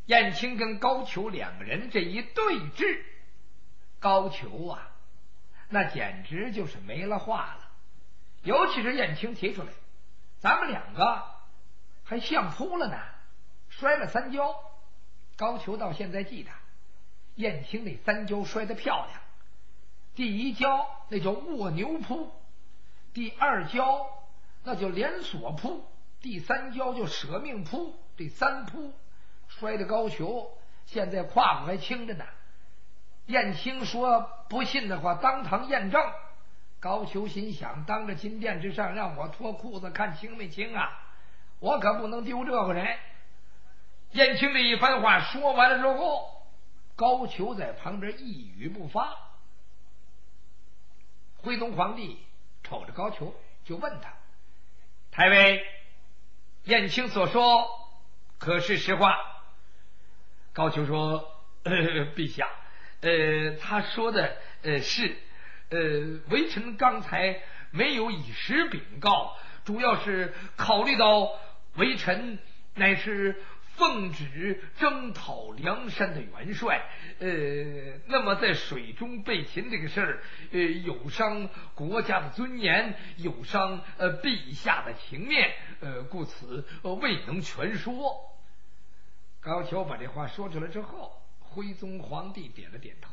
燕青跟高俅两个人这一对峙，高俅啊，那简直就是没了话了。尤其是燕青提出来，咱们两个还相扑了呢，摔了3跤。高俅到现在记得，燕青那3跤摔得漂亮。第1跤那叫卧牛扑，第2跤那叫连锁扑，第3跤就舍命扑，这3扑摔得高俅现在胯骨还青着呢。燕青说不信的话当堂验证。高俅心想，当着金殿之上让我脱裤子看清没清啊，我可不能丢这个人。燕青这一番话说完了之后，高俅在旁边一语不发。徽宗皇帝瞅着高俅就问他，太尉，燕青所说可是实话？高俅说，陛下，他说的是，微臣刚才没有以实禀告，主要是考虑到微臣乃是奉旨征讨梁山的元帅，那么在水中被擒这个事儿，有伤国家的尊严，有伤陛下的情面，故此未能全说。高俅把这话说出来之后，徽宗皇帝点了点头，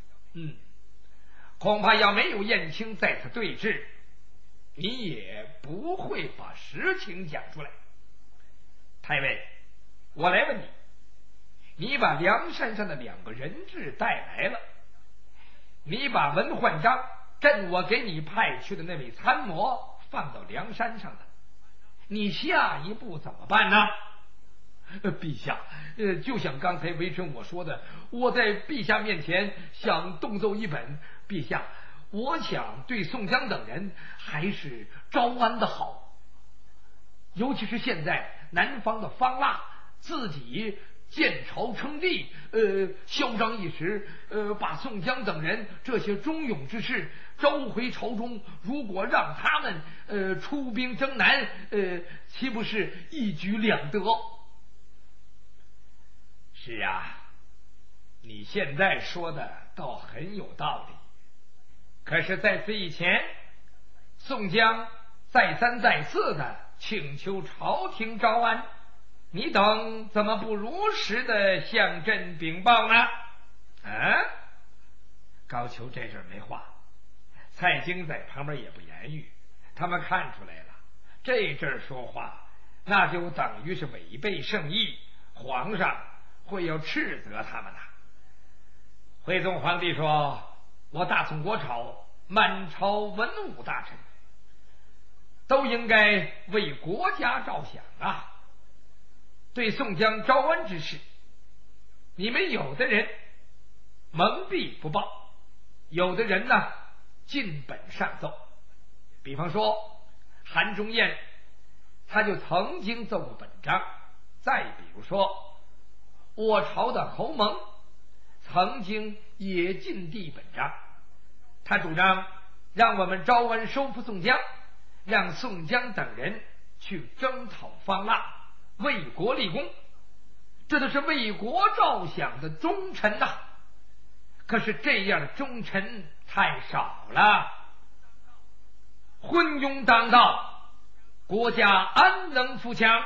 恐怕要没有燕青在此对峙，你也不会把实情讲出来。太尉，我来问你，你把梁山上的2个人质带来了，你把文焕章朕我给你派去的那位参谋放到梁山上的，你下一步怎么办呢？陛下，就像刚才微臣我说的，我在陛下面前想动奏一本，陛下，我想对宋江等人还是招安的好，尤其是现在南方的方腊自己建朝称帝，嚣张一时，把宋江等人这些忠勇之士召回朝中，如果让他们出兵征南，岂不是一举两得？是啊，你现在说的倒很有道理，可是在此以前，宋江再三再四的请求朝廷招安，你等怎么不如实的向朕禀报呢？高俅这阵没话，蔡京在旁边也不言语，他们看出来了，这阵说话那就等于是违背圣意，皇上会要斥责他们的。徽宗皇帝说，我大宋国朝满朝文武大臣都应该为国家着想啊，对宋江招安之事，你们有的人蒙蔽不报，有的人呢尽本上奏。比方说韩忠彦他就曾经奏过本章，再比如说我朝的侯蒙曾经也进递本章，他主张让我们招安收复宋江，让宋江等人去征讨方腊，为国立功，这都是为国着想的忠臣呐。可是这样的忠臣太少了，昏庸当道，国家安能富强？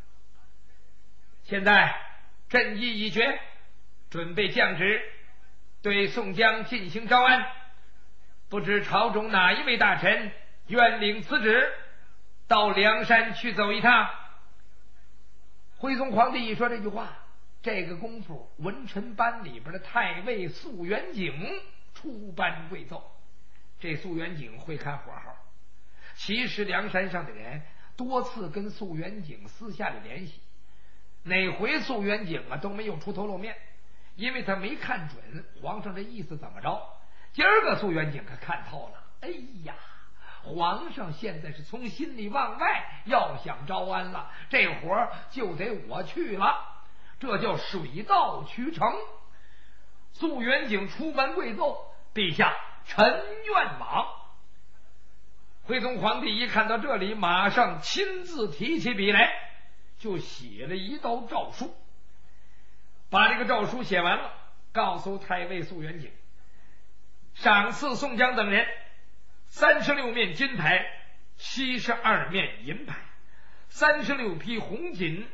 现在朕意已决，准备降旨对宋江进行招安，不知朝中哪一位大臣愿领此旨，到梁山去走一趟。徽宗皇帝一说这句话，这个功夫文臣班里边的太尉肃元景出班跪奏。这肃元景会看火候，其实梁山上的人多次跟肃元景私下里联系，哪回肃元景都没有出头露面，因为他没看准皇上这意思怎么着。今儿个肃元景可看透了，哎呀，皇上现在是从心里往外要想招安了，这活儿就得我去了，这叫水到渠成。肃元景出班跪奏，陛下臣愿往。徽宗皇帝一看到这里，马上亲自提起笔来，就写了一道诏书。 把这个诏书写完了，告诉太尉肃元景，赏赐宋江等人36面金牌，72面银牌，36匹红锦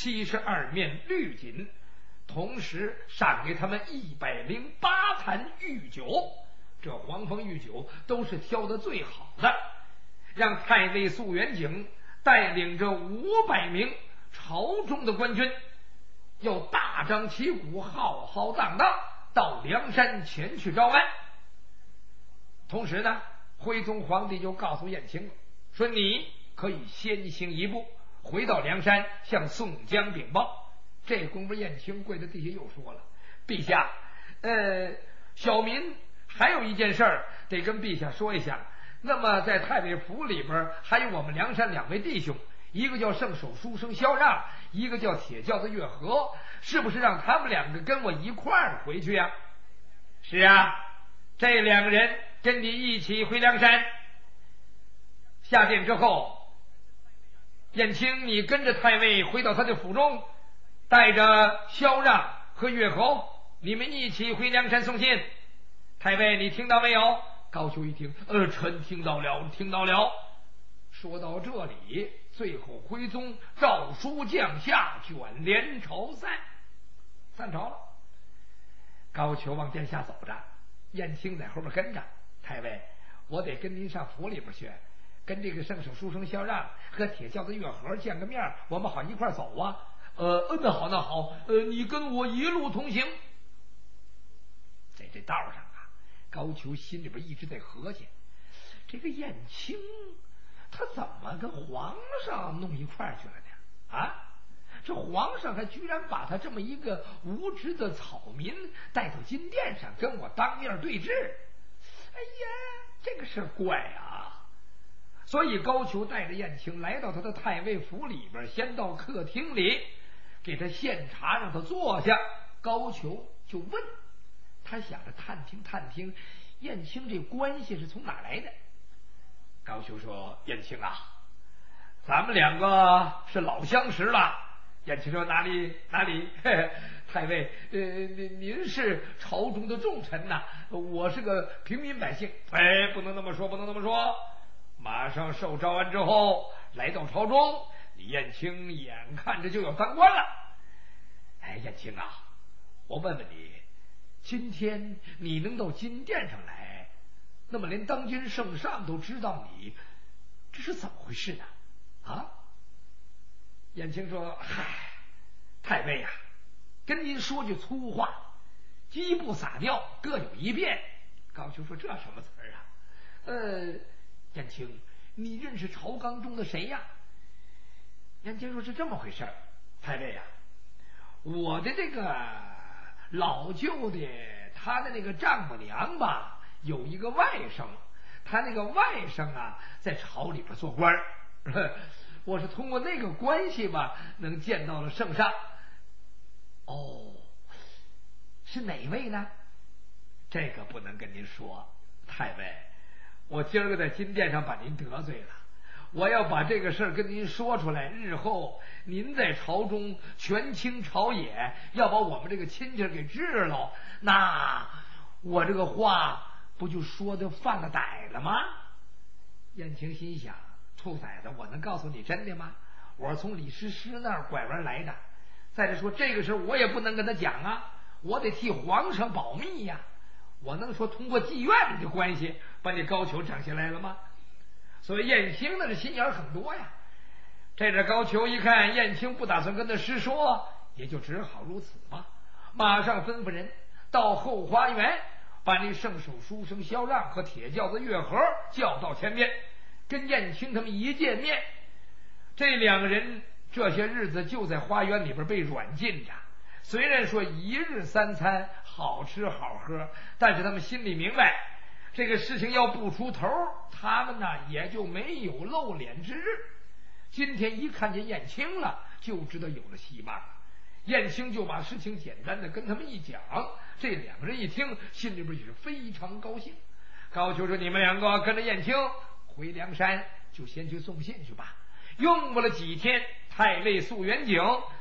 ，72面绿锦，同时赏给他们108坛御酒。这黄蜂御酒都是挑的最好的，让太尉肃元景带领着500名朝中的官军，要大张旗鼓，浩浩荡荡到梁山前去招安。同时呢，徽宗皇帝就告诉燕青说，你可以先行一步回到梁山向宋江禀报。这功夫燕青跪在地下又说了，陛下，小民还有一件事儿得跟陛下说一下。那么在太尉府里边还有我们梁山2位弟兄，一个叫圣手书生萧让，一个叫铁轿子月和，是不是让他们2个跟我一块儿回去呀？是啊，这2个人跟你一起回梁山。下殿之后，燕青你跟着太尉回到他的府中，带着萧让和月侯，你们一起回梁山送信。太尉你听到没有？高俅一听，臣听到了，听到了。说到这里，最后徽宗诏书降下，卷帘朝散朝了。高俅往殿下走着，燕青在后边跟着。太尉，我得跟您上府里边去，跟这个圣手书生萧让和铁轿子月和见个面，我们好一块走啊。那好，你跟我一路同行。在这道上啊，高俅心里边一直在合计，这个燕青他怎么跟皇上弄一块去了呢？啊，这皇上还居然把他这么一个无知的草民带到金殿上跟我当面对质。哎呀，这个事怪啊！所以高俅带着燕青来到他的太尉府里边，先到客厅里给他献茶，让他坐下。高俅就问，他想着探听燕青这关系是从哪来的。高俅说，燕青啊，咱们2个是老相识了。燕青说，哪里太尉，您是朝中的重臣呐，我是个平民百姓。不能那么说，马上受诏安之后来到朝中，你燕青眼看着就要当官了。燕青啊，我问问你，今天你能到金殿上来，那么连当今圣上都知道你，这是怎么回事呢？啊？燕青说，嗨，太尉呀，跟您说句粗话，鸡不撒尿各有一遍。高俅说，这什么词儿啊？燕青，你认识朝纲中的谁呀？燕青说，是这么回事儿，太尉呀，我的这个老舅的他的那个丈母娘吧，有一个外甥，他那个外甥啊在朝里边做官儿，我是通过那个关系吧能见到了圣上。哦，是哪位呢？这个不能跟您说，太尉，我今儿个在金殿上把您得罪了，我要把这个事儿跟您说出来，日后您在朝中权倾朝野，要把我们这个亲戚给治了，那我这个话不就说的犯了歹了吗？燕青心想，兔崽子，我能告诉你真的吗？我是从李师师那儿拐弯来的，再者说这个事我也不能跟他讲啊，我得替皇上保密呀。我能说通过妓院里的关系把你高俅整下来了吗？所以燕青的这心眼很多呀。这高俅一看燕青不打算跟他师说，也就只好如此吧。马上吩咐人到后花园，把那圣手书生萧让和铁轿子月和叫到前面，跟燕青他们一见面，这2个人这些日子就在花园里边被软禁着。虽然说一日3餐好吃好喝，但是他们心里明白，这个事情要不出头，他们呢也就没有露脸之日。今天一看见燕青了，就知道有了希望了。燕青就把事情简单的跟他们一讲，这2个人一听，心里边也是非常高兴。高俅说，你们2个跟着燕青回梁山，就先去送信去吧。用不了几天，太尉肃元景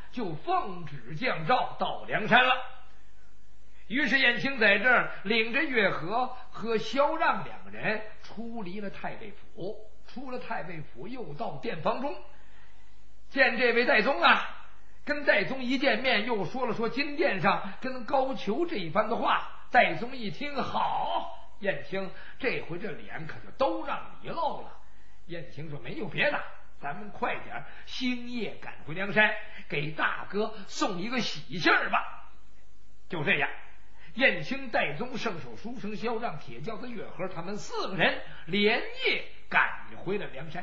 就奉旨降诏到梁山了。于是燕青在这儿领着月和和萧让两人出离了太尉府，出了太尉府又到殿房中见这位戴宗啊，跟戴宗一见面又说了说金殿上跟高俅这一番的话。戴宗一听，好，燕青这回这脸可就都让你露了。燕青说没有别的，咱们快点星夜赶回梁山，给大哥送一个喜信儿吧。就这样，燕青、戴宗、圣手书生萧让、铁轿子月和他们4个人连夜赶回了梁山。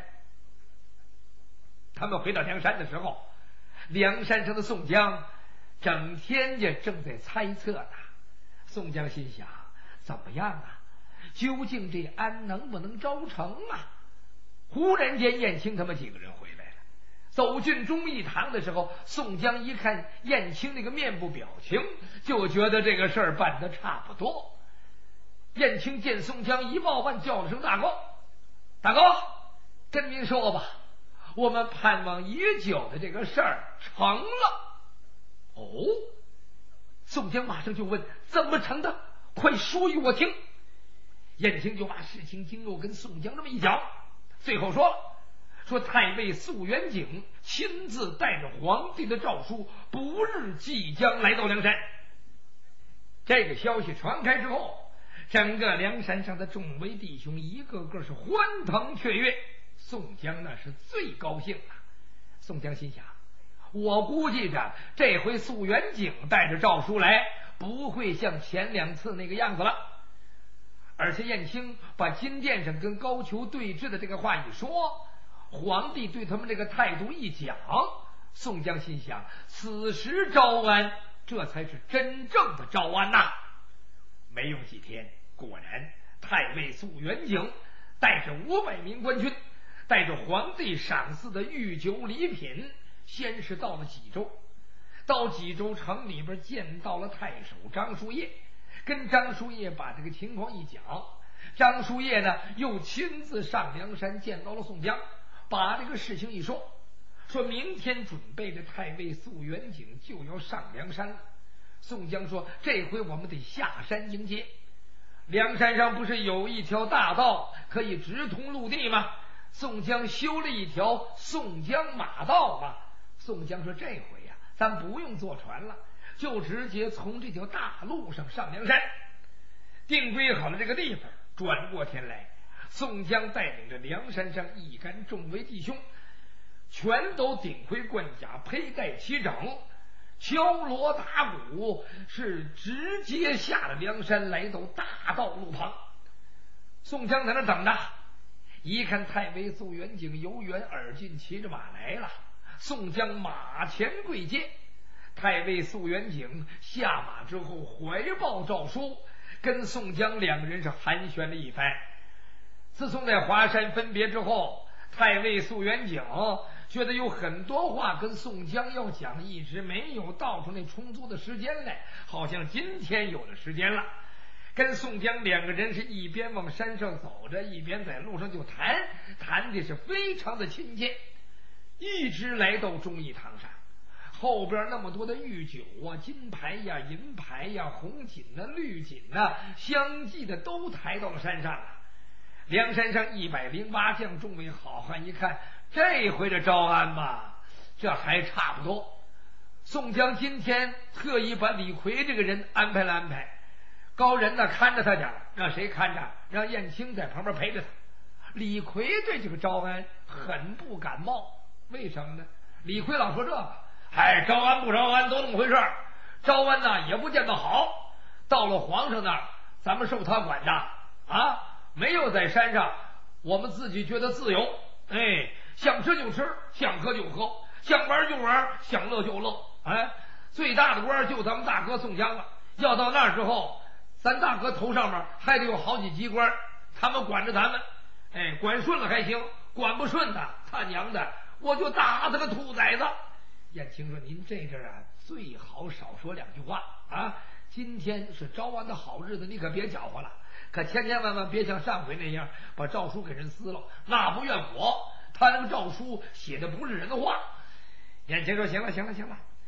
他们回到梁山的时候，梁山上的宋江整天也正在猜测呢。宋江心想，怎么样啊？究竟这安能不能招成啊？忽然间燕青他们几个人回来了，走进忠义堂的时候，宋江一看燕青那个面部表情，就觉得这个事儿办得差不多。燕青见宋江一抱腕，叫了声大哥，大哥，跟您说吧，我们盼望已久的这个事儿成了。哦，宋江马上就问，怎么成的？快说与我听。燕青就把事情经过跟宋江这么一讲，最后说太尉肃元景亲自带着皇帝的诏书，不日即将来到梁山。这个消息传开之后，整个梁山上的众位弟兄一个个是欢腾雀跃，宋江那是最高兴了。宋江心想，我估计着这回肃元景带着诏书来，不会像前2次那个样子了。而且燕青把金殿上跟高俅对峙的这个话一说，皇帝对他们这个态度一讲，宋江心想，此时招安，这才是真正的招安呐。没用几天，果然太尉肃元景带着500名官军，带着皇帝赏赐的御酒礼品，先是到了济州，到济州城里边见到了太守张叔夜，跟张叔夜把这个情况一讲。张叔夜呢又亲自上梁山见到了宋江，把这个事情一说，说明天准备的太尉肃元景就要上梁山了。宋江说，这回我们得下山迎接。梁山上不是有一条大道可以直通陆地吗？宋江修了一条宋江马道嘛。宋江说，这回呀，咱不用坐船了，就直接从这条大路上上梁山。定规好了这个地方，转过天来，宋江带领着梁山上一干众位弟兄，全都顶盔贯甲，佩戴齐整，敲锣打鼓，是直接下了梁山，来到大道路旁。宋江在那等着，一看太尉肃元景由远而近，骑着马来了。宋江马前跪接，太尉肃元景下马之后怀抱诏书，跟宋江2个人是寒暄了一番。自从在华山分别之后，太尉肃元景觉得有很多话跟宋江要讲，一直没有倒出那充足的时间来，好像今天有了时间了。跟宋江2个人是一边往山上走着，一边在路上就谈的是非常的亲切，一直来到忠义堂上。后边那么多的御酒啊，金牌呀、银牌呀、红锦啊、绿锦啊，相继的都抬到了山上了。梁山上108将众位好汉一看，这回这招安吧，这还差不多。宋江今天特意把李逵这个人安排了安排，高人呢看着他点，让谁看着？让燕青在旁边陪着他。李逵对这个招安很不感冒，为什么呢？李逵老说这个，招安不招安都那么回事，招安呢也不见得好，到了皇上那儿，咱们受他管的啊，没有在山上，我们自己觉得自由，想吃就吃，想喝就喝，想玩就玩，想乐就乐，最大的官就咱们大哥宋江了。要到那儿之后，咱大哥头上面还得有好几级官，他们管着咱们，管顺了还行，管不顺的，他娘的，我就打他个兔崽子。燕青说，您这阵啊，最好少说2句话啊！今天是招安的好日子，你可别搅和了，可千千万万别像上回那样把诏书给人撕了，那不怨我，他那个诏书写的不是人的话。燕青说，行了，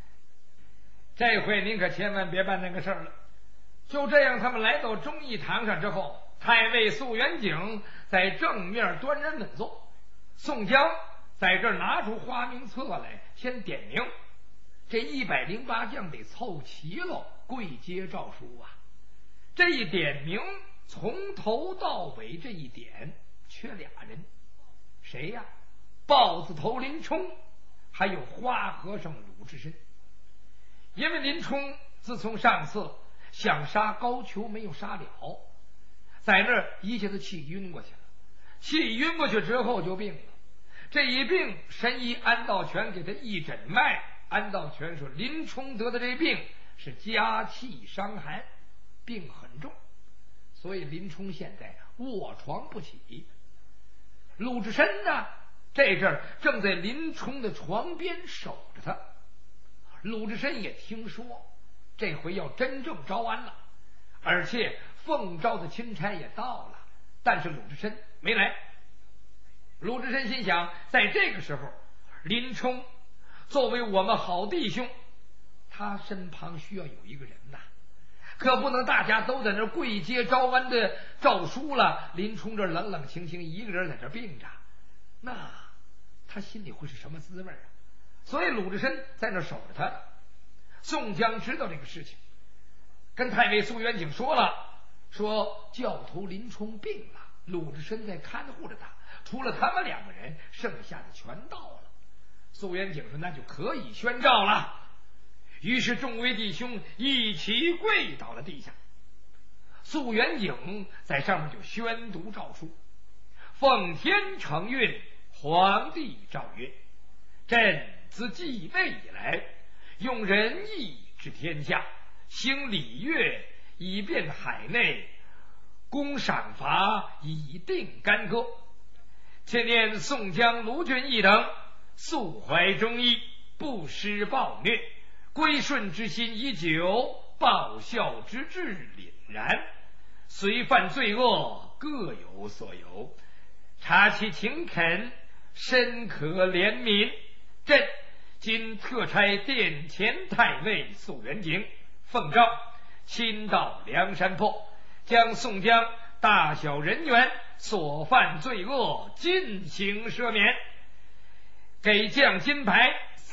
这回您可千万别办那个事儿了。就这样，他们来到忠义堂上之后，太尉肃元景在正面端然稳坐，宋江在这儿拿出花名册来，先点名，这108将得凑齐喽，跪接诏书啊。这一点名，从头到尾这一点缺俩人，谁呀？豹子头林冲，还有花和尚鲁智深。因为林冲自从上次想杀高俅没有杀了，在那儿一下子气晕过去了，气晕过去之后就病了。这一病，神医安道全给他一诊脉，安道全说林冲得的这病是加气伤寒，病很重，所以林冲现在卧床不起。鲁智深呢，这阵儿正在林冲的床边守着他。鲁智深也听说这回要真正招安了，而且奉诏的钦差也到了，但是鲁智深没来。鲁智深心想，在这个时候，林冲作为我们好弟兄，他身旁需要有一个人呐，可不能大家都在那跪接招安的诏书了，林冲这冷冷清清一个人在这病着，那他心里会是什么滋味啊？所以鲁智深在那守着他。宋江知道这个事情，跟太尉肃元景说了，说教头林冲病了，鲁智深在看护着他，除了他们2个人，剩下的全到了。肃元景说那就可以宣召了。于是众位弟兄一起跪倒了地下。肃元景在上面就宣读诏书：奉天承运，皇帝诏曰，朕自继位以来，用仁义治天下，行礼乐以便海内，公赏罚以定干戈。且念宋江、卢俊义等素怀忠义，不施暴虐，归顺之心已久，报效之志凛然，虽犯罪恶，各有所有，察其勤恳，深可怜悯。朕今特差殿前太尉肃元景奉诏，亲到梁山泊，将宋江大小人员所犯罪恶尽行赦免，给将金牌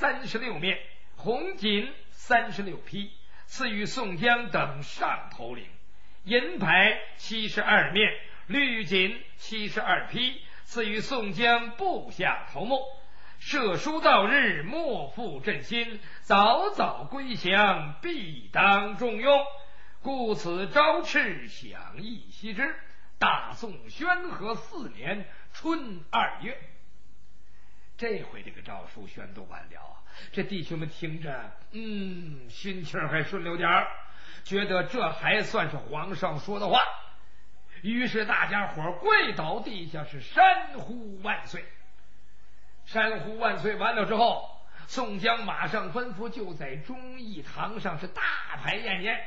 36面，红锦36匹，赐予宋江等上头领；银牌72面，绿锦72匹，赐予宋江部下头目。赦书到日，莫负朕心，早早归降，必当重用。故此朝敕响应悉之。大宋宣和4年春2月，这回这个诏书宣读完了，这弟兄们听着，心气儿还顺溜点儿，觉得这还算是皇上说的话。于是大家伙跪倒地下，是山呼万岁。山呼万岁完了之后，宋江马上吩咐，就在忠义堂上是大排宴宴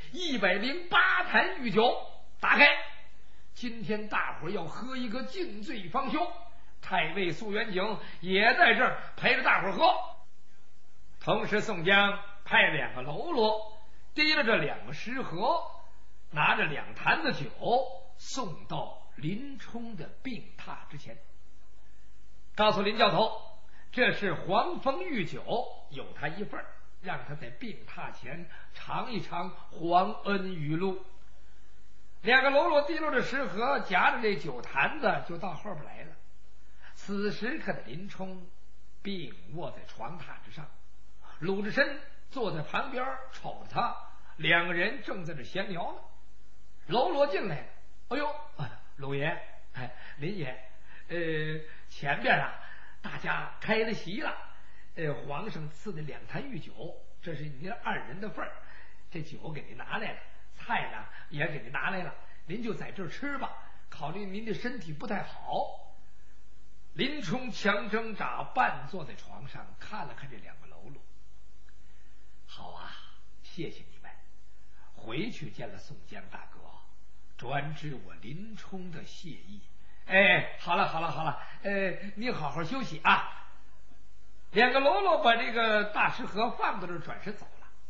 ，108坛御酒打开。今天大伙要喝一个尽醉方休，太尉肃元景也在这儿陪着大伙喝。同时宋江派2个喽啰提了这2个食盒，拿着2坛子酒送到林冲的病榻之前，告诉林教头，这是黄蜂御酒，有他一份，让他在病榻前尝一尝皇恩雨露。2个喽啰提溜着食盒，夹着这酒坛子就到后边来了。此时可的林冲病卧在床榻之上，鲁智深坐在旁边瞅着他，2个人正在这闲聊呢。喽啰进来了，哎呦，鲁爷，林爷，前边啊大家开了席了，皇上赐的2坛御酒，这是您2人的份儿，这酒给您拿来了，菜呢也给您拿来了，您就在这儿吃吧，考虑您的身体不太好。林冲强挣扎，半坐在床上，看了看这2个喽啰，好啊，谢谢你们，回去见了宋江大哥，专知我林冲的谢意。好了，你好好休息啊。2个喽啰把这个大食盒放到这儿，转身走了。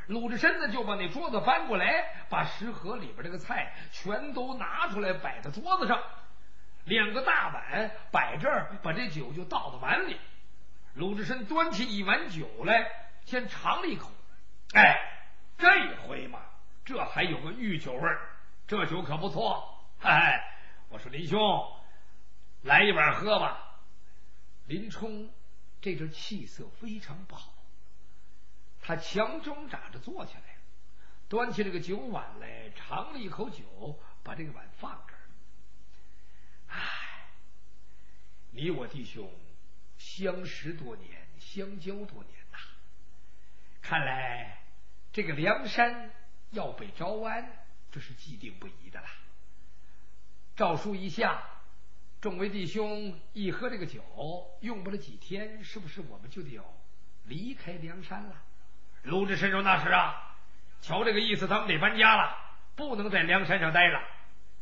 鲁智深呢就把那桌子翻过来，把食盒里边这个菜全都拿出来摆在桌子上，2个大碗摆这儿，把这酒就倒到碗里。鲁智深端起一碗酒来，先尝了一口，哎，这回嘛，这还有个御酒味儿，这酒可不错。哎，我说林兄，来一碗喝吧。林冲这阵气色非常不好，他强挣扎着坐起来，端起这个酒碗来，尝了一口酒，把这个碗放这儿。哎，你我弟兄相识多年，相交多年呐，看来这个梁山要被招安，这是既定不疑的了。诏书一下，众位弟兄一喝这个酒，用不了几天，是不是我们就得要离开梁山了？鲁智深说：“那是啊，瞧这个意思，咱们得搬家了，不能在梁山上待了。”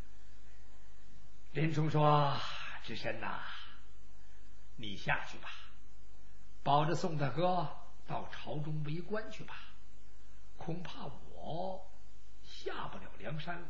林冲说：“智深呐，你下去吧，保着宋大哥到朝中为官去吧，恐怕我下不了梁山了。”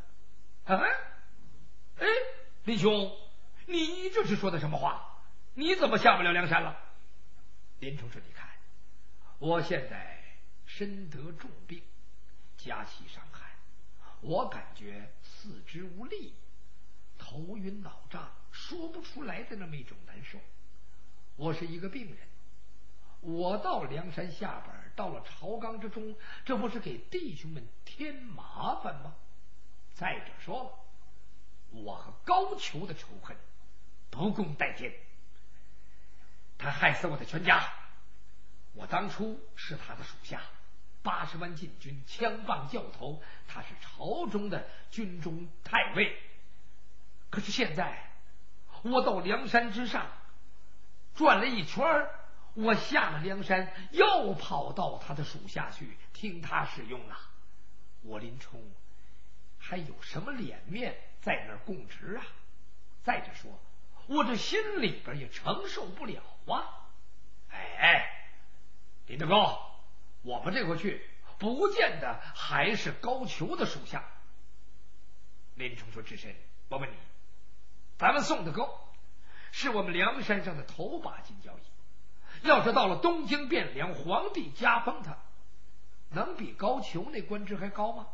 哎，林兄，你这是说的什么话？你怎么下不了梁山了？林冲说：“你看，我现在身得重病，加其伤寒，我感觉四肢无力，头晕脑胀，说不出来的那么一种难受。我是一个病人，我到梁山下边，到了朝纲之中，这不是给弟兄们添麻烦吗？再者说了，我和高俅的仇恨不共戴天，他害死我的全家，我当初是他的属下，80万禁军，枪棒教头，他是朝中的军中太尉。可是现在我到梁山之上转了一圈，我下了梁山，又跑到他的属下去听他使用了，我林冲还有什么脸面在那儿供职啊？再者说，我这心里边也承受不了啊！哎，林大哥，我们这回去不见得还是高俅的属下。林冲说：“智深，我问你，咱们宋大哥是我们梁山上的头把金交椅，要是到了东京汴梁，皇帝加封他，能比高俅那官职还高吗？”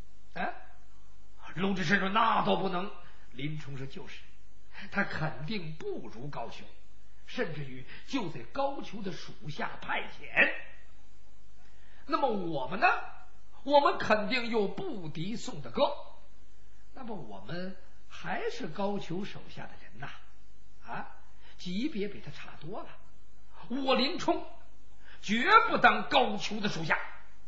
鲁智深说：“那都不能。”林冲说：“就是，他肯定不如高俅，甚至于就在高俅的属下派遣。那么我们呢？我们肯定又不敌宋大哥，那么我们还是高俅手下的人呐，级别比他差多了。我林冲绝不当高俅的属下。”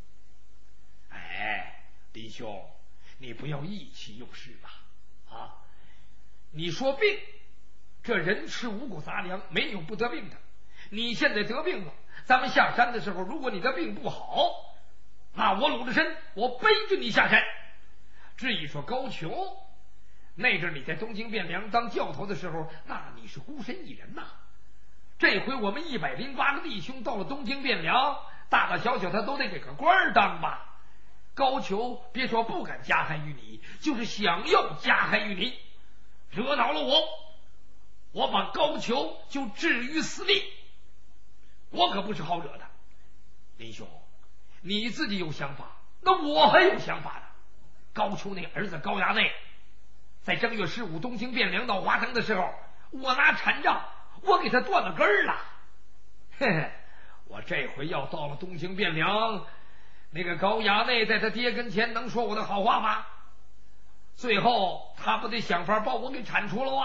哎，林兄，你不要意气用事吧！你说病，这人吃五谷杂粮，没有不得病的。你现在得病了，咱们下山的时候，如果你的病不好，那我鲁智深，我背着你下山。至于说高俅，那阵你在东京汴梁当教头的时候，那你是孤身一人呐。这回我们108个弟兄到了东京汴梁，大大小小他都得给个官当吧。高俅别说不敢加害于你，就是想要加害于你，惹恼了我把高俅就置于死地，我可不是好惹的。林兄，你自己有想法，那我还有想法呢。高俅那儿子高衙内，在正月15东京汴梁到华城的时候，我拿禅杖我给他断了根儿了。嘿嘿，我这回要到了东京汴梁，那个高衙内在他爹跟前能说我的好话吗？最后他不得想法把我给铲除了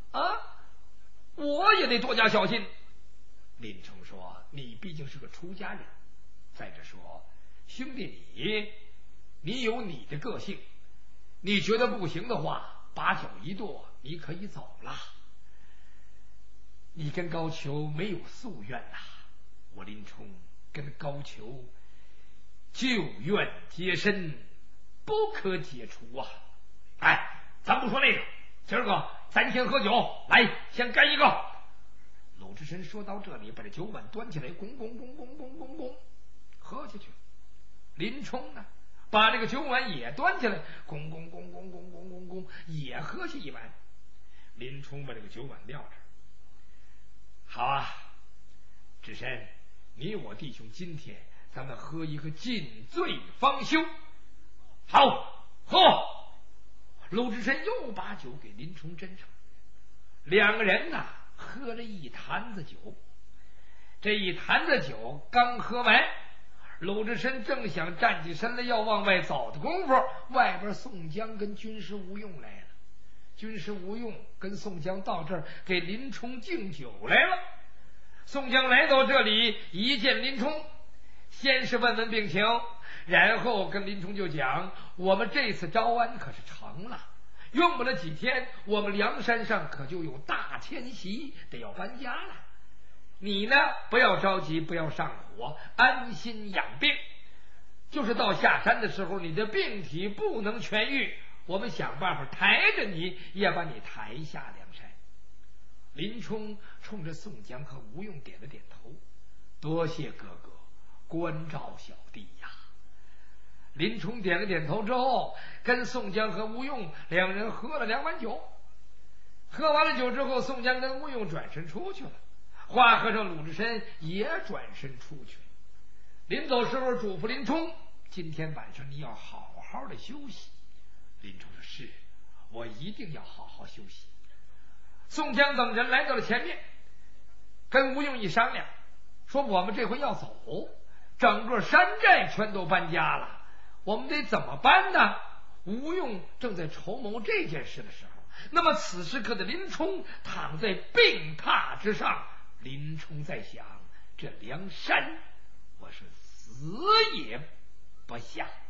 我也得多加小心。林冲说：“你毕竟是个出家人，再者说，兄弟你有你的个性，你觉得不行的话，把脚一跺，你可以走了。你跟高俅没有夙愿呐，我林冲跟高俅旧怨结深，不可解除啊！哎，咱不说那个，今儿个咱先喝酒，来，先干一个。”鲁智深说到这里，把这酒碗端起来，咣咣咣咣咣咣咣，喝下去。 林冲呢，把这个酒碗也端起来，咣咣咣咣咣咣咣咣，也喝下一碗。林冲把这个酒碗撂这儿，好啊，智深，你我弟兄今天咱们喝一个尽醉方休。好，喝！鲁智深又把酒给林冲斟上，两个人呐喝了一坛子酒。这一坛子酒刚喝完，鲁智深正想站起身来要往外走的功夫，外边宋江跟军师吴用来了。军师吴用跟宋江到这儿给林冲敬酒来了。宋江来到这里，一见林冲，先是问问病情，然后跟林冲就讲，我们这次招安可是成了，用不了几天，我们梁山上可就有大迁徙，得要搬家了。你呢，不要着急，不要上火，安心养病。就是到下山的时候，你的病体不能痊愈，我们想办法抬着你，也把你抬下梁山。林冲冲着宋江和吴用点了点头，多谢哥哥关照小弟呀。林冲点了点头之后，跟宋江和吴用两人喝了2碗酒。喝完了酒之后，宋江跟吴用转身出去了，花和尚鲁智深也转身出去。临走时候嘱咐林冲，今天晚上你要好好的休息。林冲说是，我一定要好好休息。宋江等人来到了前面，跟吴用一商量，说我们这回要走，整个山寨全都搬家了，我们得怎么办呢？吴用正在筹谋这件事的时候，那么此时刻的林冲躺在病榻之上，林冲在想，这梁山我是死也不下。